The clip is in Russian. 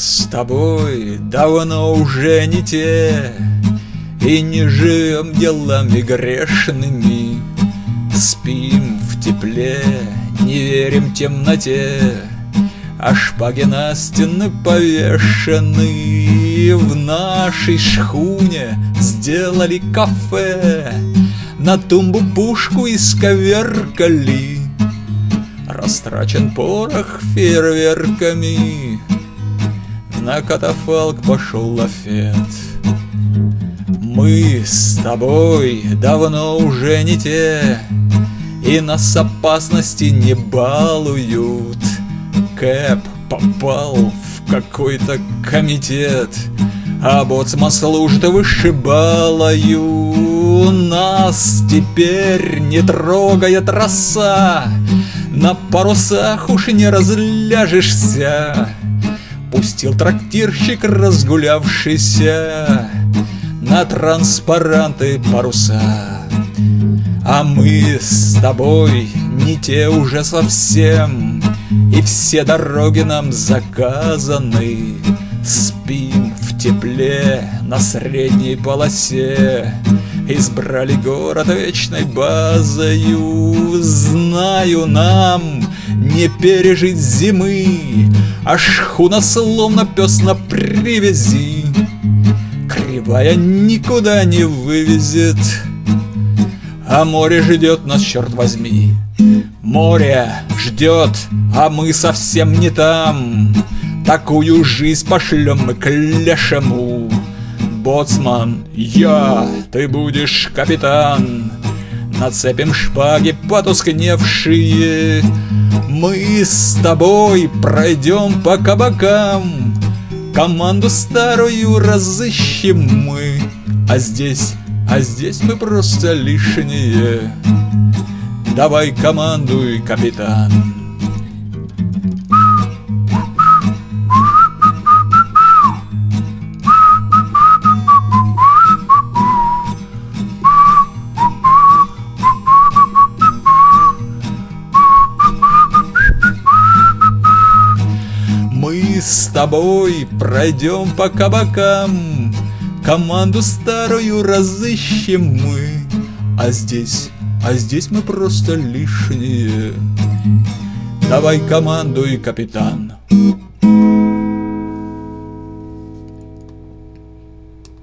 с тобой давно уже не те, и не живем делами грешными. Спим в тепле, не верим темноте, а шпаги на стены повешены. В нашей шхуне сделали кафе, на тумбу пушку исковеркали. Растрачен порох фейерверками, на катафалк пошел лафет. Мы с тобой давно уже не те, и нас опасности не балуют. Кэп попал в какой-то комитет, а боцман служит вышибалою. Нас теперь не трогает роса, на парусах уж не разляжешься. Пустил трактирщик разгулявшийся на транспаранты паруса. А мы с тобой не те уже совсем, и все дороги нам заказаны. Спим в тепле на средней полосе, избрали город вечной базою. Знаю, нам не пережить зимы, а шхуна словно пес на привязи. Кривая никуда не вывезет, а море ждет нас, черт возьми. Море ждет, а мы совсем не там. Такую жизнь пошлем мы к лешему. Боцман, я, ты будешь капитан. Нацепим шпаги потускневшие. Мы с тобой пройдем по кабакам, команду старую разыщем мы. А здесь мы просто лишние. Давай командуй, капитан. Мы с тобой пройдем по кабакам, команду старую разыщем мы. А здесь мы просто лишние. Давай командуй, капитан.